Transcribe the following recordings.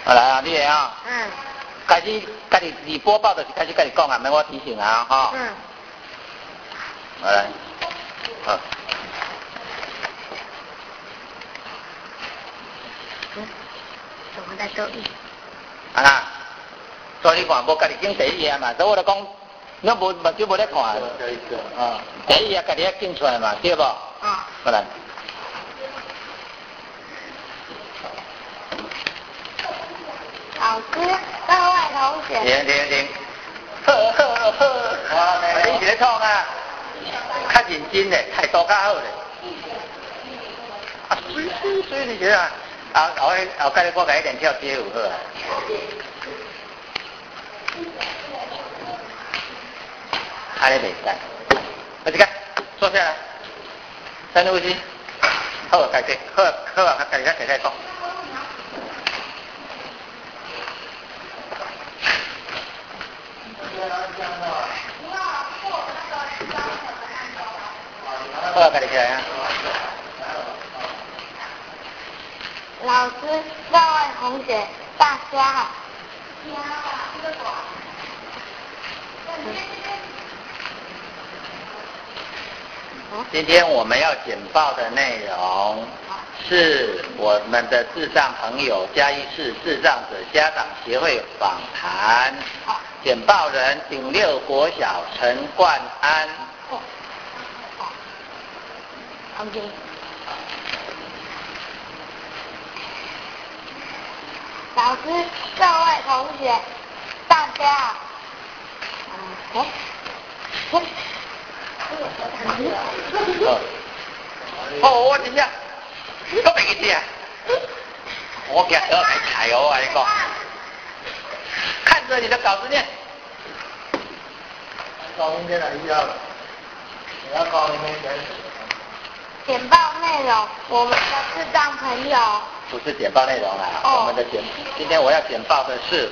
好来啊，你啊，开始家己你播报就是开始家己讲啊，免我提醒啊，哈。好来，好。 怎么在这里？ 啊啦，所以你看，无家己拣第一页嘛，所以我就讲，你无目睭无咧看。第一页家己要拣出来嘛，对不？好来。 老师，各位同学。 停。好，你别创啊，较认真嘞，态度较好嘞。啊，水你觉得啊？后盖我给一点跳街舞好啊。还得袂使，我这个坐下来，深呼吸，好，开始，好，家己讲。好，家己起来啊。 老师，各位同学，大家好。 今天我们要简报的内容是我们的智障朋友嘉义市智障者家长协会访谈。简报人顶六国小陈冠安。 OK。老师，各位同学，大家我真正都袂记啊！我今日要来踩我啊！你讲，看着你的稿子念。搞明天哪里要？你要搞明天。 简报内容，我们的智障朋友。 不是简报内容啦，我们的今天我要简报的是。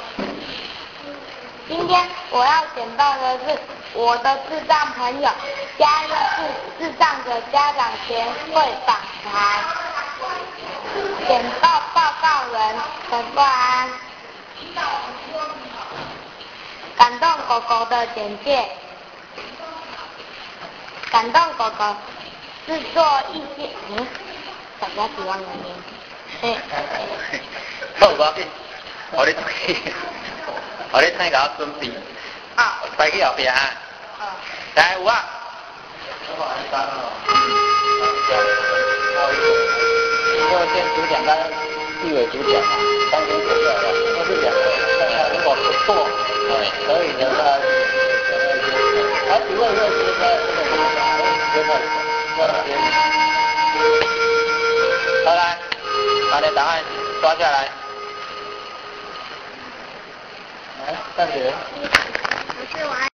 今天我要简报的是我的智障朋友嘉义市智障者家长协会访谈。简报报告人陈冠安。感动狗狗的简介。感动狗狗制作一些大家喜欢的名。 好，我紧，我咧听甲我准备。排去后边啊。来有啊。我先主讲跟地委主讲啊，当天主讲了，都是讲如果不错，可以的话，如果觉得这个不好，好来，把你档案刷下来。暂停。 不是我。